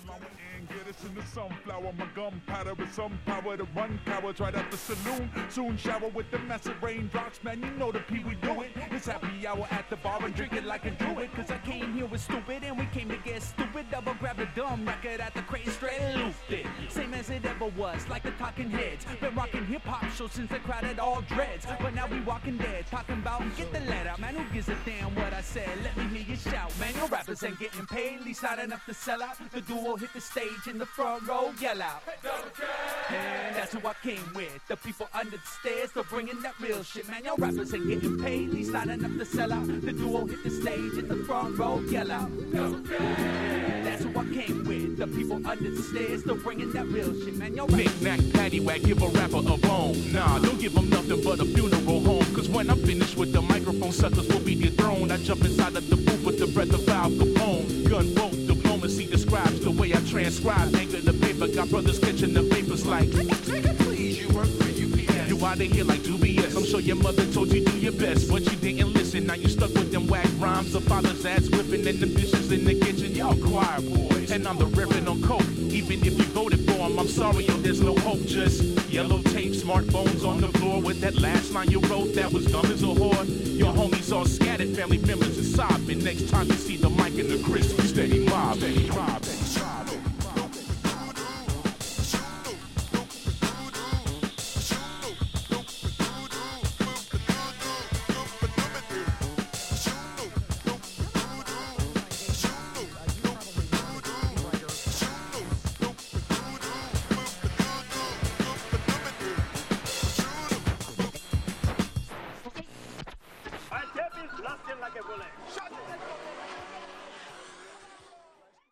And get us in the sunflower. My gunpowder with some power to run cowards right out the saloon. Soon shower with the massive raindrops, man. You know the P we do it. It's happy hour at the bar and drink it like a druid. Cause I came here with stupid and we came to get stupid. Double grab a dumb record at the crate, straight looped it. Same as it ever was, like the talking heads. Been rocking hip hop shows since the crowd had all dreads. But now we walking dead, talking about get the letter. Man, who gives a damn what I said? Let me hear you shout. Man, your rappers ain't getting paid, at least not enough to sell out. The duo hit the stage in the front row, yell out. And that's who I came with. The people under the stairs, they're bringing that real shit. Man, your rappers ain't getting paid, at least not enough to sell out. The duo hit the stage in the front row, yell out. That's who I came with. The people under the stairs, they're bringing that real shit. Man, your rappers. Knick-knack, paddywhack, give a rapper a bone. Nah, don't give them nothing but a funeral home. Cause when I'm finished with the microphone, suckers will be dethroned. I jump inside of the booth with the breath of Al Capone. Gunboat diplomacy describes the way I transcribe. Anger the paper, got brothers catching the papers like please, you work for UPS. You out of here like dubious. I'm sure your mother told you do your best, but you didn't listen. Now you stuck with them whack rhymes. The father's ass whipping and the dishes in the kitchen. Y'all choir boys. And I'm the reverend on coke. Even if you voted for him, I'm sorry, yo, there's no hope. Just yellow tape, smartphones on the floor. With that last line you wrote, that was dumb as a whore. Your homies all scattered, family members are sobbing. Next time you see the mic in the crisp, steady